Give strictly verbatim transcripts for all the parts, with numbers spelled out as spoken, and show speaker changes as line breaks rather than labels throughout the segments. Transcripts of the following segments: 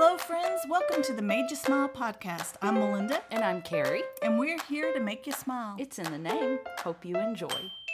Hello, friends. Welcome to the Made You Smile podcast. I'm Melinda.
And I'm Carrie.
And we're here to make you smile.
It's in the name. Hope you enjoy.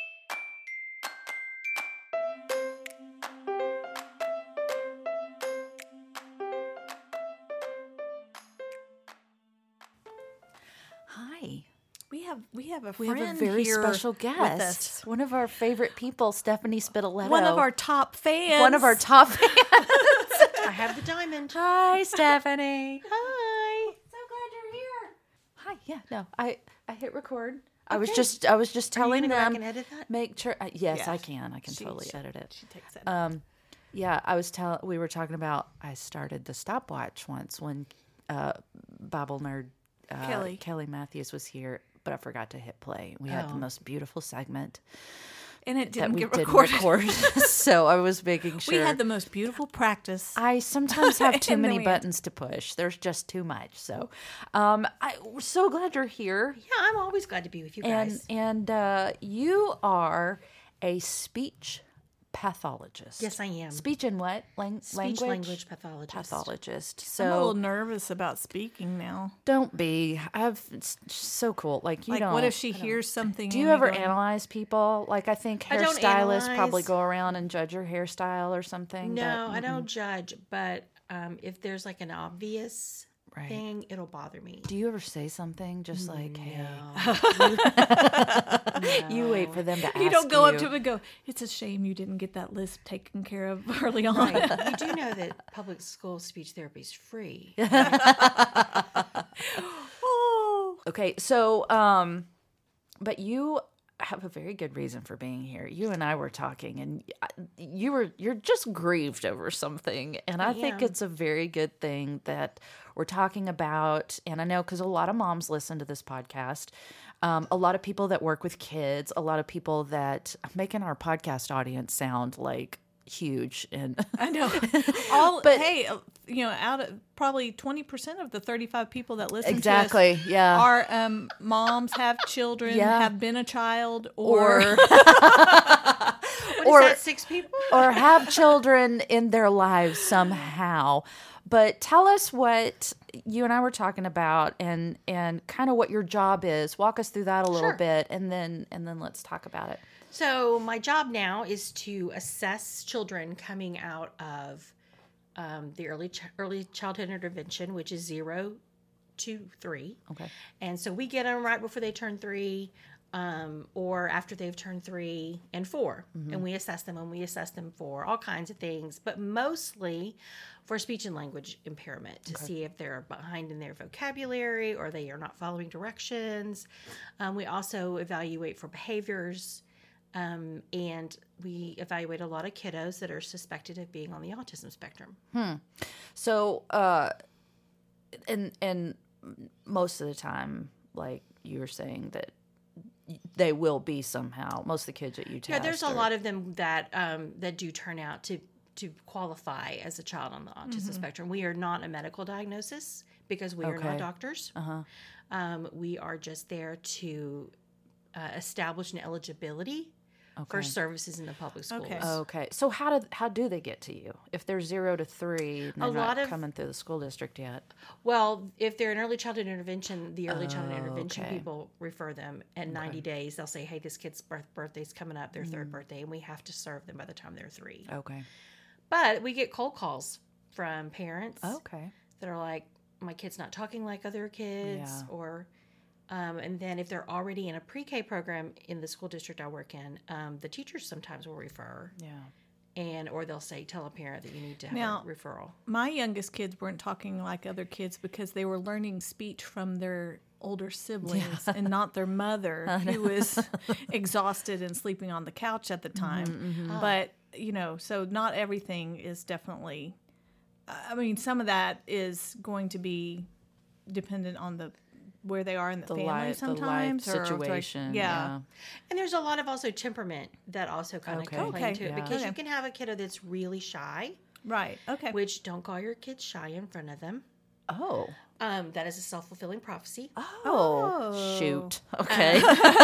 Hi.
We have we have a
We
friend
have a very
here
special
with
guest.
us.
One of our favorite people, Stephanie Spitaletto.
One of our top fans.
One of our top fans.
I have the diamond.
Hi, Stephanie.
Hi.
So glad you're here.
Hi. Yeah. No. I I hit record. I was
Okay.
just I was just
Are you
telling
gonna go back
them
and edit that?
make sure. Uh, yes,
Yeah.
I can. I can
She-
totally
she-
edit it.
She takes it.
Um, yeah, I was telling. We were talking about. I started the stopwatch once when uh, Bible nerd uh,
Kelly.
Kelly Matthews was here, but I forgot to hit play. We had the
Oh.
most beautiful segment
and it
that
didn't
we
get
didn't
recorded.
record, so I was making sure.
We had the most beautiful practice.
I sometimes have too
And then
many
we had-
buttons to push. There's just too much. So, um, I, we're so glad you're here.
Yeah, I'm always glad to be with you
And
guys.
and uh, you are a speech pathologist.
Yes, I am.
Speech and what? Lang-
Speech
language?
language pathologist.
Pathologist.
I'm a little
So
nervous about speaking now.
don't be. I've it's so cool. Like you
Like,
don't.
what if she hears something?
do you
and
ever
go,
analyze people? Like I think
I don't
hairstylists probably
analyze.
go around and judge your hairstyle or something.
No,
but,
I don't judge, but um, if there's like an obvious
Right.
thing, it'll bother me.
Do you ever say something just like, "Hey"?
No.
You wait for them to ask
You don't go
you.
up to him and go, "It's a shame you didn't get that lisp taken care of early on."
Right. You do know that public school speech therapy is free.
Oh.
Okay, so um, but you have a very good reason for being here. You and I were talking, and you were you're just grieved over something, and I,
I
think
am.
it's a very good thing that we're talking about. And I know because a lot of moms listen to this podcast, um, a lot of people that work with kids, a lot of people that making our podcast audience sound like huge and
I know. All
But-
hey, uh, you know, out of probably twenty percent of the thirty-five people that listen
exactly,
to us
yeah.
are um, moms, have children,
Yeah.
have been a child, or,
or
What is
Or-
that, six people?
or have children in their lives somehow. But tell us what you and I were talking about, and and kind of what your job is. Walk us through that a little
Sure.
bit, and then and then let's talk about it.
So my job now is to assess children coming out of um, the early ch- early childhood intervention, which is zero to three.
Okay.
And so we get them right before they turn three, um, or after they've turned three and four, and we assess them, and we assess them for all kinds of things, but mostly for speech and language impairment to see if they're behind in their vocabulary or they are not following directions. Um, we also evaluate for behaviors. Um, and we evaluate a lot of kiddos that are suspected of being on the autism spectrum.
So, uh, and and most of the time, like you were saying, that they will be somehow. Most of the kids that you test.
Yeah, there's a
are-
lot of them that um, that do turn out to to qualify as a child on the autism spectrum. We are not a medical diagnosis because we are
Okay.
not doctors.
Uh-huh.
Um, we are just there to uh, establish an eligibility for
Okay.
services in the public schools.
Okay.
Okay, so how do how do they get to you if they're zero to three? And they're
A
not
lot of-
coming through the school district yet.
Well, if they're in early childhood intervention, the early childhood intervention
okay.
people refer them at ninety days. They'll say, hey, this kid's birth, birthday's coming up, their third birthday, and we have to serve them by the time they're three.
Okay.
But we get cold calls from parents
Okay.
that are like, my kid's not talking like other kids,
Yeah.
or, um, and then if they're already in a pre-K program in the school district I work in, um, the teachers sometimes will refer,
Yeah.
and or they'll say, tell a parent that you need to have
Now-
a referral.
My youngest kids weren't talking like other kids because they were learning speech from their older siblings and not their mother, who was exhausted and sleeping on the couch at the time. But, you know, so not everything is definitely, I mean, some of that is going to be dependent on the where they are in the,
The
family
life, the life
sometimes. or-
situation.
yeah.
And there's a lot of also temperament that also kind of
Okay.
can play
Okay.
into it,
Yeah.
because
Okay.
you can have a kiddo that's really shy,
Right. Okay.
which don't call your kids shy in front of them.
Oh.
Um, that is a self-fulfilling prophecy.
Oh.
Oh.
Shoot. Okay.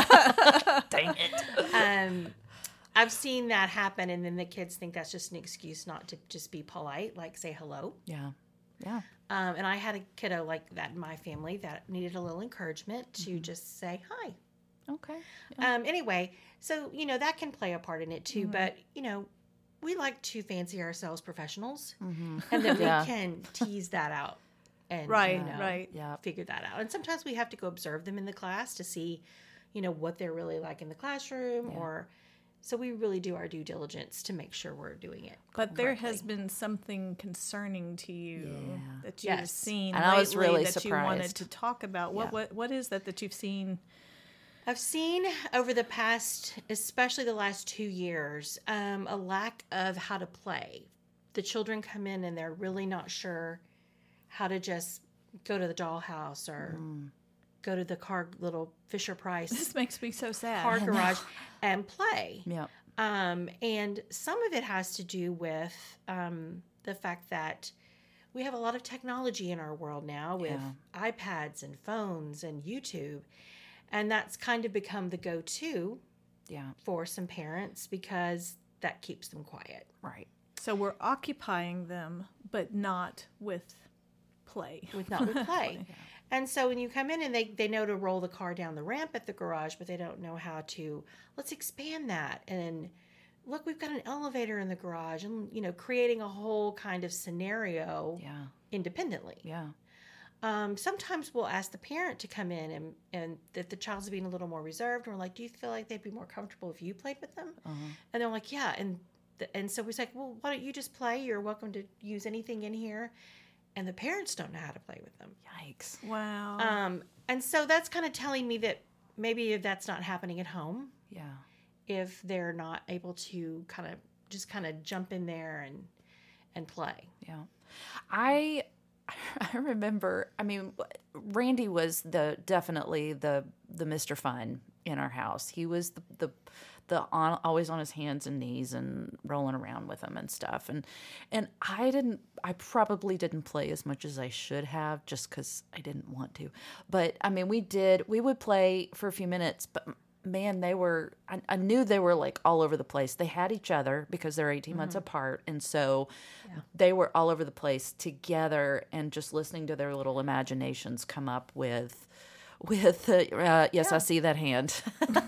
Dang it.
Um, I've seen that happen, and then the kids think that's just an excuse not to just be polite, like say hello.
Yeah. Yeah.
Um, and I had a kiddo like that in my family that needed a little encouragement to mm-hmm. just say hi.
Okay. Yeah.
Um, anyway, so, you know, that can play a part in it too. Mm-hmm. But, you know, we like to fancy ourselves professionals mm-hmm. and that yeah. we can tease that out and
right,
you know,
right.
Yeah. figure that out. And sometimes we have to go observe them in the class to see, you know, what they're really like in the classroom yeah. or so we really do our due diligence to make sure we're doing it.
But there correctly. Has been something concerning to you yeah. that you've yes. seen
and I was really
that
surprised.
You wanted to talk about. What, yeah. what what is that that you've seen?
I've seen over the past, especially the last two years, um, a lack of how to play. The children come in and they're really not sure how to just go to the dollhouse or mm. go to the car, little Fisher Price.
This makes me so sad.
Car garage and play.
Yeah.
Um, and some of it has to do with um, the fact that we have a lot of technology in our world now with yeah. iPads and phones and YouTube. And that's kind of become the go-to
yeah.
for some parents because that keeps them quiet.
Right.
So we're occupying them, but not with play.
With not with play. yeah. And so when you come in and they, they know to roll the car down the ramp at the garage, but they don't know how to, let's expand that. And look, we've got an elevator in the garage and, you know, creating a whole kind of scenario
yeah.
independently.
Yeah.
Um, sometimes we'll ask the parent to come in and, and that the child's being a little more reserved. And we're like, do you feel like they'd be more comfortable if you played with them?
Uh-huh.
And they're like, yeah. And the, and so we say, well, why don't you just play? You're welcome to use anything in here. And the parents don't know how to play with them.
Yikes.
Wow.
Um, and so that's kind of telling me that maybe that's not happening at home.
Yeah.
If they're not able to kind of just kind of jump in there and and play.
Yeah. I... I remember, I mean, Randy was the definitely the the Mister Fun in our house. He was the the, the on, always on his hands and knees and rolling around with him and stuff. And and I didn't, I probably didn't play as much as I should have just because I didn't want to. But I mean, we did, we would play for a few minutes, but man, they were, I, I knew they were like all over the place. They had each other because they're eighteen mm-hmm. months apart. And so yeah. they were all over the place together and just listening to their little imaginations come up with, with, uh, uh, yes, yeah. I see that hand.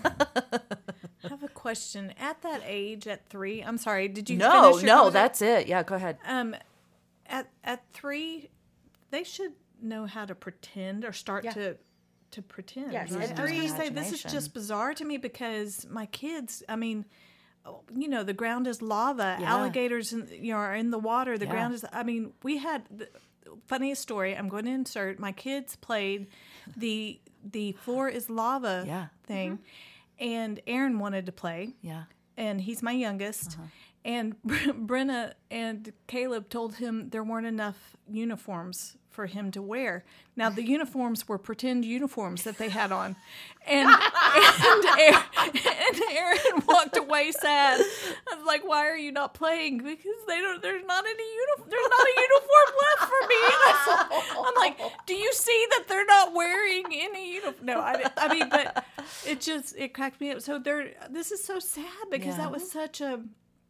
I have a question. At that age, at three, I'm sorry, did you
no,
finish your
No, no,
comment?
that's it. Yeah, go ahead.
Um, at, at three, they should know how to pretend or start yeah. to to pretend.
Yes,
right? I was going to say, this is just bizarre to me because my kids, I mean, you know, the ground is lava. Yeah. Alligators, in, you know, are in the water. The yeah. ground is, I mean, we had, the funniest story, I'm going to insert, my kids played the the floor is lava
yeah.
thing,
mm-hmm.
and Aaron wanted to play.
Yeah.
And he's my youngest. Uh-huh. And Brenna and Caleb told him there weren't enough uniforms for him to wear. Now, the uniforms were pretend uniforms that they had on. And and, Aaron, and Aaron walked away sad. I was like, why are you not playing? Because they don't. There's not any uniform. There's not a uniform left for me. I'm like, do you see that they're not wearing any uniform? No, I, I mean, but it just, it cracked me up. So they're, this is so sad because
yeah.
that was such a,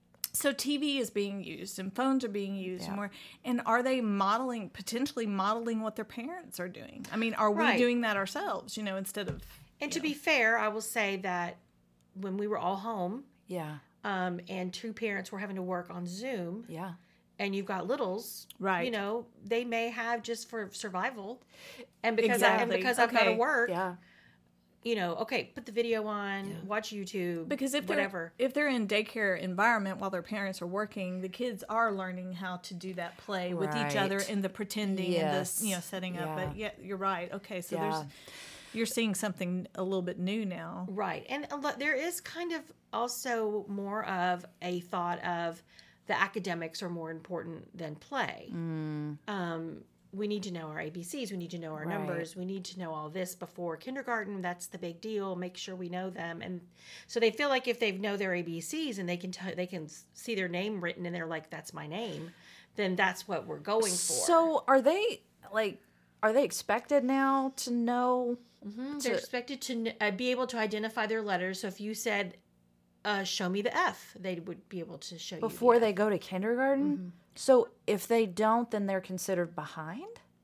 so T V is being used and phones are being used
yeah.
more. And are they modeling, potentially modeling what their parents are doing? I mean, are we
right.
doing that ourselves, you know, instead of...
And to
know.
be fair, I will say that when we were all home
yeah,
um, and two parents were having to work on Zoom
yeah,
and you've got littles,
right?
You know, they may have just for survival. And because,
exactly.
I, and because I've got to work...
yeah.
You know, okay, put the video on,
yeah.
watch YouTube,
because if
whatever.
They're, if they're in daycare environment while their parents are working, the kids are learning how to do that play
right.
with each other and the pretending
yes.
and the, you know, setting
yeah.
up. But yeah, you're right. Okay, so
yeah.
there's you're seeing something a little bit new now,
right? And a lot, there is kind of also more of a thought of the academics are more important than play.
Mm.
Um, we need to know our A B Cs. We need to know our
right.
numbers. We need to know all this before kindergarten. That's the big deal. Make sure we know them. And so they feel like if they know their A B Cs and they can t- they can see their name written and they're like, that's my name, then that's what we're going for.
So are they like, are they expected now to know?
Mm-hmm.
To...
They're expected to uh, be able to identify their letters. So if you said uh, show me the F. They would be able to show
Before
you the
they go to kindergarten? Mm-hmm. So if they don't, then they're considered behind?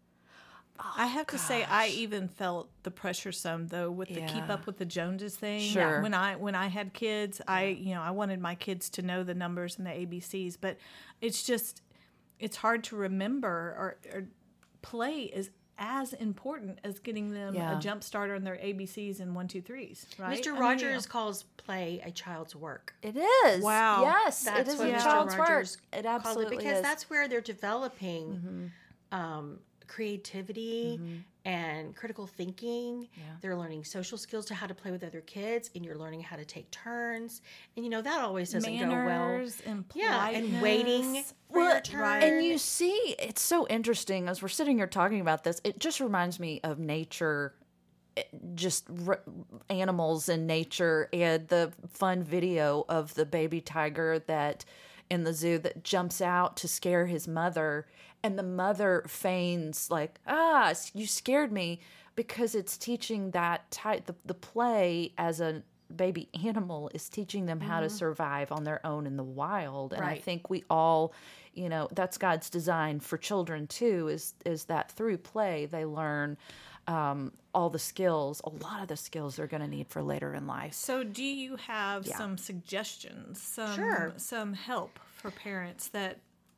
Oh, I have gosh. to say, I even felt the pressure some though with the yeah. keep up with the Joneses thing.
Sure.
When I when I had kids, I you know I wanted my kids to know the numbers and the A B Cs, but it's just it's hard to remember. Or, or play is as important as getting them yeah. a jump starter on their A B Cs and one two threes. Right?
Mister Rogers I mean, you know. calls play a child's work.
It is.
Wow.
Yes,
that's
it is
what
a
Mister
child's
Rogers
work. It absolutely
it because
is.
that's where they're developing. Mm-hmm. Um, creativity mm-hmm. and critical thinking. Yeah. They're learning social skills to how to play with other kids, and you're learning how to take turns. And you know that always doesn't
Manners
go well.
And
yeah, and waiting for
well,
your turn.
Right. And you see, it's so interesting as we're sitting here talking about this. It just reminds me of nature, just r- animals in nature, and the fun video of the baby tiger that in the zoo that jumps out to scare his mother. And the mother feigns like, ah, you scared me, because it's teaching that type, the, the play as a baby animal is teaching them mm-hmm. how to survive on their own in the wild. And
right.
I think we all, you know, that's God's design for children too, is, is that through play, they learn um, all the skills, a lot of the skills they're going to need for later in life.
So do you have
yeah.
some suggestions, some,
sure.
some help for parents that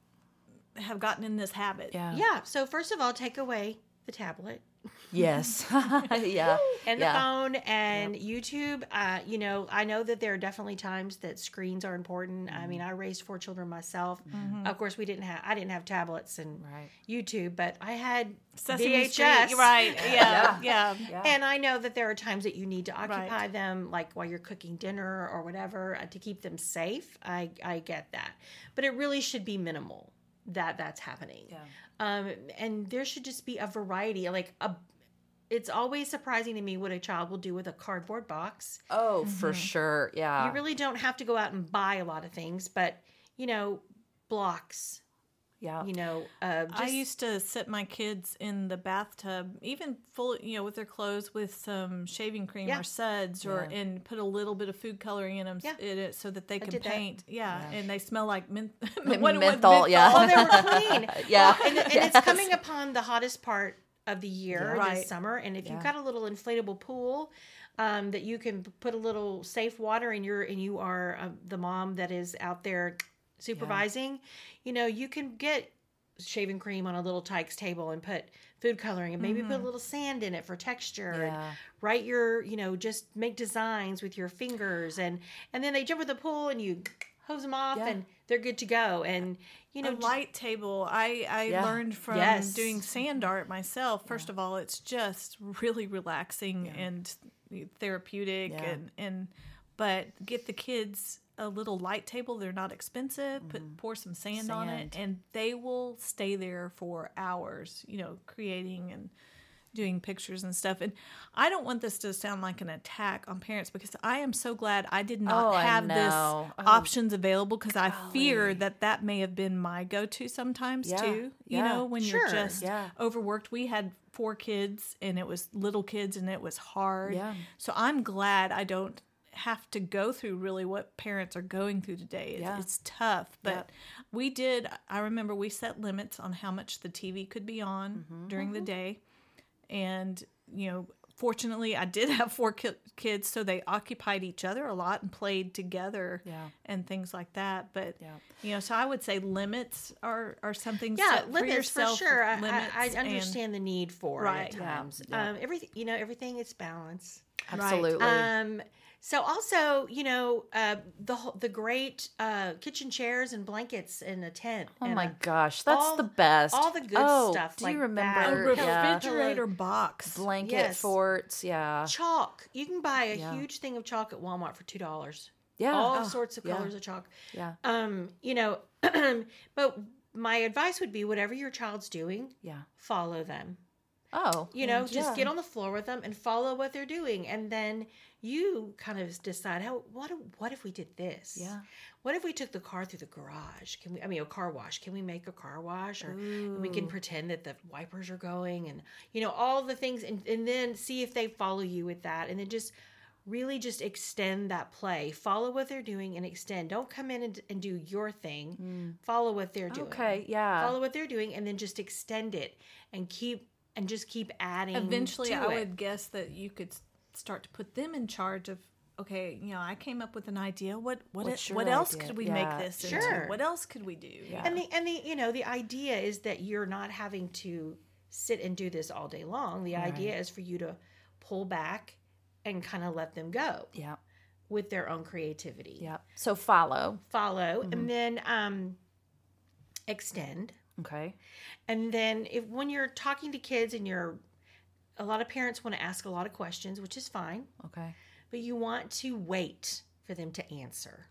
have gotten in this habit?
Yeah.
Yeah. So first of all, take away the tablet.
Yes. yeah.
And the
yeah.
phone and yep. YouTube. Uh, you know, I know that there are definitely times that screens are important. Mm-hmm. I mean, I raised four children myself. Mm-hmm. Of course, we didn't have, I didn't have tablets and
right.
YouTube, but I had
Sesame
V H S.
Street. Right. Yeah. yeah.
yeah. And I know that there are times that you need to occupy
right.
them, like while you're cooking dinner or whatever, uh, to keep them safe. I, I get that. But it really should be minimal that that's happening.
Yeah.
Um, and there should just be a variety, like a, it's always surprising to me what a child will do with a cardboard box.
Oh, mm-hmm. for sure. Yeah.
You really don't have to go out and buy a lot of things, but you know, blocks.
Yeah.
You know, uh, just,
I used to sit my kids in the bathtub, even full, you know, with their clothes, with some shaving cream
yeah.
or suds, or yeah. and put a little bit of food coloring in them
yeah.
in it so that they
I
can paint. Yeah. yeah, and they smell like mint-
menthol.
what,
menthol
what,
yeah.
Oh, they were clean.
yeah,
well, and, and
yes.
it's coming upon the hottest part of the year,
yeah. right.
this summer, and if
yeah.
you've got a little inflatable pool. Um, that you can put a little safe water in your, and you are uh, the mom that is out there supervising. Yeah. You know, you can get shaving cream on a little Tykes table and put food coloring and maybe mm-hmm. put a little sand in it for texture.
Yeah.
And write your, you know, just make designs with your fingers, and and then they jump in the pool and you hose them off yeah. and they're good to go. And you know,
a light table. I I
yeah.
learned from
yes.
doing sand art myself. First
yeah.
of all, it's just really relaxing
yeah.
and therapeutic,
yeah.
and and but get the kids a little light table. They're not expensive. Mm-hmm. Put pour some sand, sand on it, and they will stay there for hours. You know, creating and doing pictures and stuff. And I don't want this to sound like an attack on parents, because I am so glad I did not
oh,
have this
oh.
options available, because I
Golly.
fear that that may have been my go-to sometimes
yeah.
too. You
yeah.
know, when
sure.
you're just
yeah.
overworked. We had four kids, and it was little kids, and it was hard.
Yeah.
So I'm glad I don't have to go through really what parents are going through today. It's,
yeah.
it's tough, but
yep.
we did, I remember we set limits on how much the T V could be on mm-hmm. during mm-hmm. the day. And, you know, fortunately I did have four ki- kids, so they occupied each other a lot and played together
yeah.
and things like that. But,
yeah.
you know, so I would say limits are, are something
yeah,
set
limits
for yourself.
for sure. I,
limits
I, I understand
and,
the need for
right.
it at times.
Yeah.
Um, everything, you know, everything is balance.
Absolutely.
Right. Um, so also, you know, uh, the the great uh, kitchen chairs and blankets in a tent.
Oh
and
my
a,
gosh, that's
all,
the best.
All the good
oh,
stuff.
Do
like
you
a
remember?
That.
refrigerator yeah. box,
blanket
yes.
forts? Yeah,
chalk. You can buy a
yeah.
huge thing of chalk at Walmart for two dollars.
Yeah,
all
oh,
sorts of colors
yeah.
of chalk.
Yeah.
Um, you know, but my advice would be, whatever your child's doing,
yeah,
follow them.
Oh,
you know, just
yeah.
get on the floor with them and follow what they're doing, and then you kind of decide how what what if we did this?
Yeah.
What if we took the car through the garage? Can we? I mean, a car wash. Can we make a car wash, or
Ooh.
we can pretend that the wipers are going, and you know all the things, and and then see if they follow you with that, and then just really just extend that play. Follow what they're doing and extend. Don't come in and, and do your thing. Mm. Follow what they're doing.
Okay, yeah.
Follow what they're doing and then just extend it and keep and just keep adding.
Eventually,
to
I
it.
would guess that you could start to put them in charge of. Okay, you know, I came up with an idea. What what
What's
it, what
your
else
idea?
could we
Yeah.
make this
Sure.
into? What else could we do?
Yeah.
And the and the you know the idea is that you're not having to sit and do this all day long. The
Right.
idea is for you to pull back and kind of let them go
Yeah.
with their own creativity.
Yeah. So follow.
Follow and then um, extend.
Okay.
And then if when you're talking to kids and you're a lot of parents want to ask a lot of questions, which is fine,
Okay.
but you want to wait for them to answer.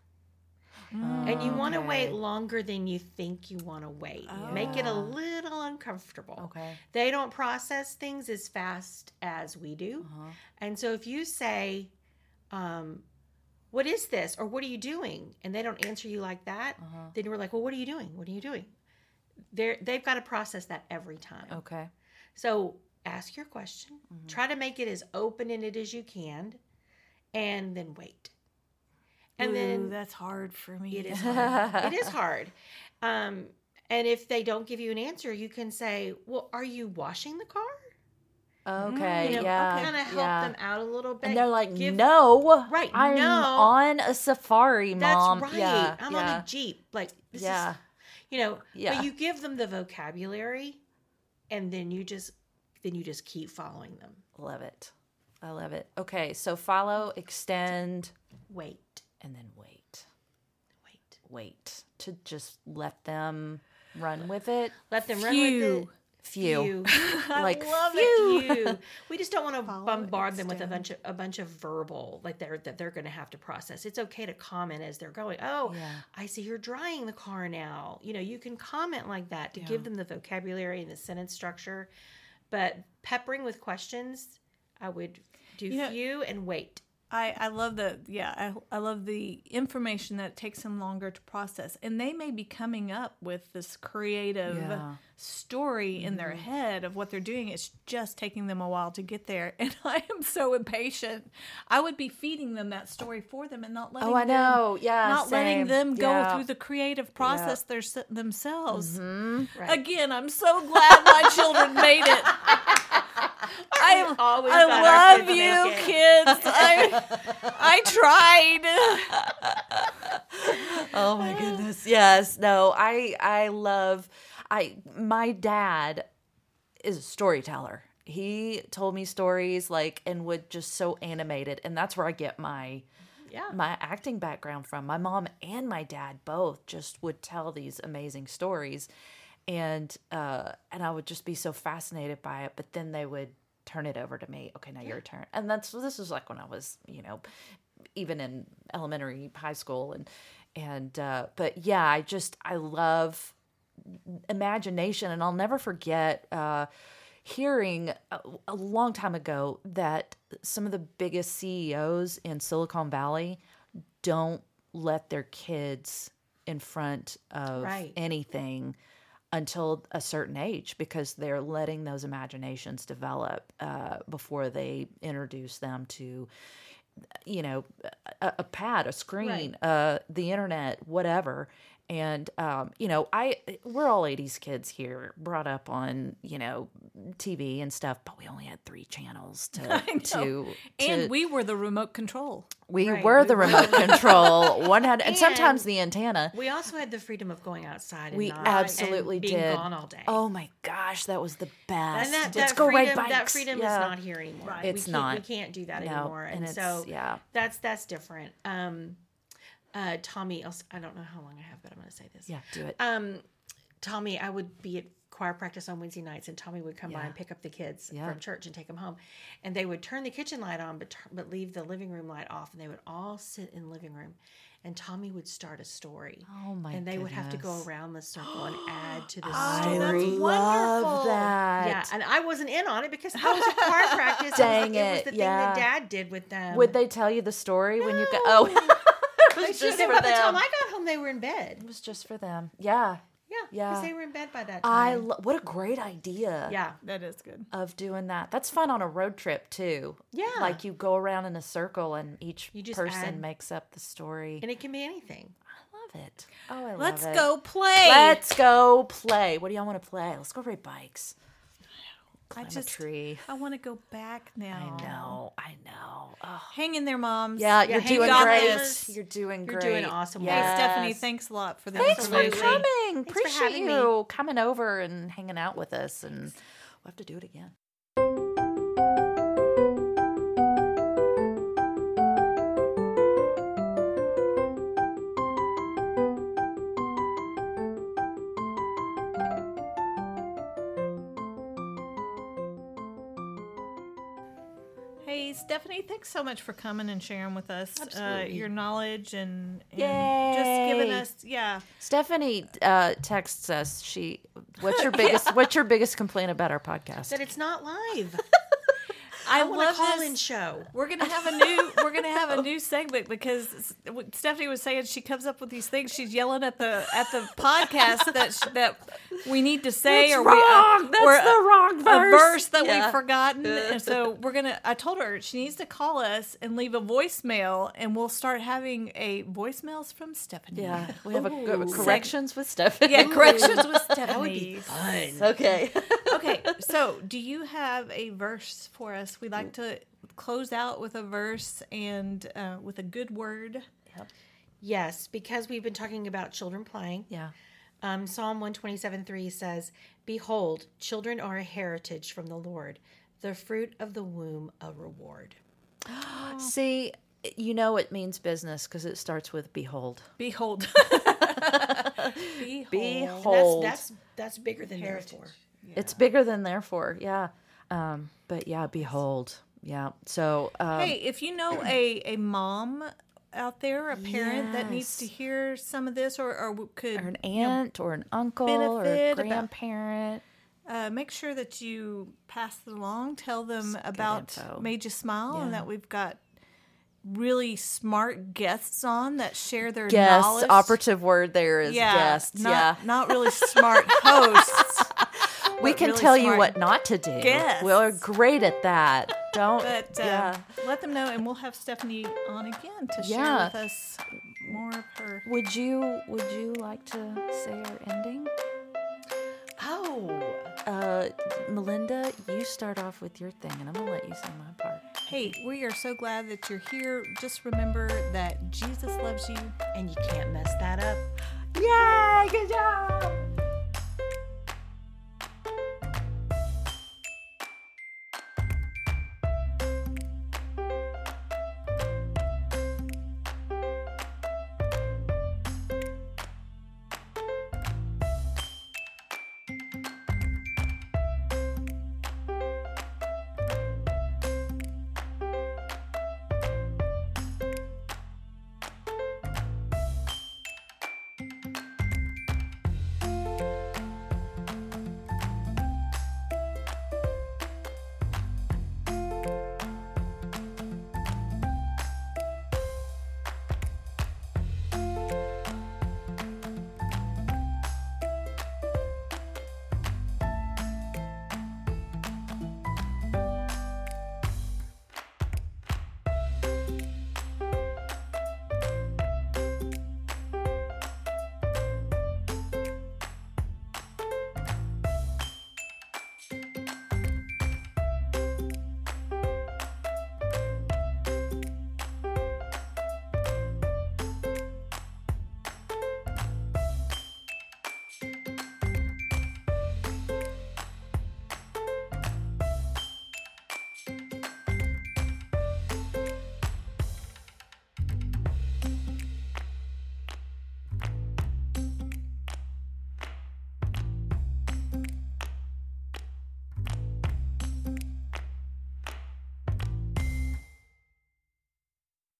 Mm.
And you want to
Okay.
wait longer than you think you want to wait. Make it a little uncomfortable.
Okay.
They don't process things as fast as we do.
Uh-huh.
And so if you say, um, what is this? Or what are you doing? And they don't answer you like that,
Uh-huh.
then you're like, well, what are you doing? What are you doing? They're, they've got to process that every time.
Okay.
So ask your question. Try to make it as open-ended as you can. And then wait. And
Ooh,
then
that's hard for me.
it is hard. It is hard. Um, and if they don't give you an answer, you can say, well, are you washing the car?
Okay.
You know,
yeah.
kind of help
yeah.
them out a little bit.
And they're like,
Give-
no.
Right,
I'm
no.
on a safari,
That's
mom.
right.
Yeah.
I'm
yeah.
on a Jeep. Like, this
Yeah.
is, you know,
Yeah.
but you give them the vocabulary and then you just, then you just keep following them.
Love it. I love it. Okay. So follow, extend,
Wait,
and then wait.
wait.
Wait. To just let them run with it.
Let them run
Few.
with it.
Few. like
love
few.
You. We just don't want to
Follow,
bombard them with a
extend.
bunch of a bunch of verbal like they're that they're going to have to process. It's okay to comment as they're going. Oh,
Yeah.
I see you're drying the car now. You know, you can comment like that to
Yeah.
give them the vocabulary and the sentence structure. But peppering with questions, I would do
You know-
few and wait.
I, I love the yeah I, I love the information that takes them longer to process, and they may be coming up with this creative
Yeah.
story in their head of what they're doing. It's just taking them a while to get there, and I am so impatient. I would be feeding them that story for them and not letting
Oh, I
them,
know. Yeah.
not letting
same.
them go
Yeah.
through the creative process their, themselves.
Right.
Again, I'm so glad my children made it. I
always
I
got our
love
kids to
you,
make it.
kids. I I tried.
Oh my goodness. Yes. No, I I love I my dad is a storyteller. He told me stories like and would just so animate it, and that's where I get my
Yeah.
my acting background from. My mom and my dad both just would tell these amazing stories, and uh, and I would just be so fascinated by it. But then they would turn it over to me. Okay, now your turn. And that's this was like when I was, you know, even in elementary, high school, and and uh, but yeah, I just I love imagination, and I'll never forget. Uh, hearing a, a long time ago that some of the biggest C E Os in Silicon Valley don't let their kids in front of
Right.
anything until a certain age because they're letting those imaginations develop uh, before they introduce them to, you know, a, a pad, a screen,
Right.
uh, the internet, whatever. And, um, you know, I, we're all eighties kids here, brought up on, you know, T V and stuff, but we only had three channels to, to, to,
And we were the remote control.
we
Right,
were
we
the
were.
remote control. One had, and,
And
sometimes the antenna.
We also had the freedom of going outside. And
We
not,
absolutely
and being
did.
gone all day.
Oh my gosh, that was the best.
and that,
Let's
that
go
freedom,
ride bikes.
that freedom
Yeah.
is not here anymore.
Right.
We
It's
can't-
not.
We can't do that
No,
anymore.
and
And,
it's-
so
yeah.
that's that's different. Um, uh, Tommy, else- I don't know how long I have, but I'm going to say this.
Yeah, do it.
Um, Tommy, I would be at choir practice on Wednesday nights, and Tommy would come by
Yeah.
and pick up the kids
Yeah.
from church and take them home. And they would turn the kitchen light on, but tur- but leave the living room light off, and they would all sit in the living room. And Tommy would start a story.
Oh my
And they would have to go
goodness.
around the circle and add to the
Oh,
story.
that's
love
wonderful.
that.
Yeah, and I wasn't in on it because I was at choir practice.
Dang
it was, it was
it,
the
yeah.
thing that Dad did with them.
Would they tell you the story when you go? Oh, it was just
And
for
by the time
them.
I got home, they were in bed.
It was just for them. Yeah.
Yeah,
Yeah.
Because they were in bed by that
I
time.
lo- what a great idea.
yeah.
That is good.
Of doing that. That's fun on a road trip too.
Yeah.
Like you go around in a circle and each
You just
person
add-
makes up the story.
And it can be anything.
I love it. Oh, I
Let's
love it.
go play.
Let's go play. What do y'all want to play? Let's go ride bikes. Climb
I just,
a tree.
I want to go back now.
I know. I know. Oh.
Hang in there, moms.
Yeah,
Yeah,
you're
hang
doing
on,
great.
mamas.
You're doing
You're
great.
doing awesome work.
Hey,
Yes.
Stephanie, thanks a lot for the
Thanks for
information.
coming.
Thanks for
Appreciate
having
you coming over and hanging out with us. And we'll have to do it again.
Hey, Stephanie, thanks so much for coming and sharing with us uh,
Absolutely.
your knowledge and, and
Yay.
just giving us, yeah.
Stephanie uh, texts us. She, what's your biggest, what's your biggest complaint about our podcast?
That it's not live.
I,
I want a
love
call
this.
in show.
We're gonna have a new we're gonna have a new segment because Stephanie was saying she comes up with these things. She's yelling at the at the podcast that sh- that we need to say
That's
or
wrong.
we uh,
That's
or
the wrong
a
verse.
verse that
Yeah.
we've forgotten. And so we're gonna. I told her she needs to call us and leave a voicemail, and we'll start having a voicemails from Stephanie.
Yeah, we have a,
Ooh.
a corrections with Stephanie.
Yeah, corrections with Stephanie.
That would be fun.
Okay.
Okay, so do you have a verse for us? We like to close out with a verse and uh, with a good word.
Yes, because we've been talking about children playing.
Yeah.
Um, Psalm one twenty-seven three says, "Behold, children are a heritage from the Lord, the fruit of the womb a reward."
See, you know it means business because it starts with behold.
Behold. Behold.
Behold.
That's, that's that's bigger than therefore.
It's bigger than therefore. Yeah. Um, but yeah, behold. Yeah. So um,
Hey, if you know a, a mom out there, a parent that needs to
Yes.
hear some of this or, or could
or an
you know,
aunt or an uncle or a
benefit about-
grandparent.
uh, make sure that you pass it along. Tell them about
info.
Made You Smile and
Yeah.
that we've got really smart guests on that share their
Guest
knowledge.
operative word there is
yeah,
guests.
Not,
yeah.
not really smart hosts.
We
but
can
really
tell you
smart
what not to do.
guests.
We're great at that. Don't.
But uh,
yeah.
let them know, and we'll have Stephanie on again to share
Yeah.
with us more of her.
Would you Would you like to say our ending?
Oh,
Uh, Melinda, you start off with your thing, and I'm gonna let you say my part.
Hey, we are so glad that you're here. Just remember that Jesus loves you.
and you can't mess that up.
Yay! Good job.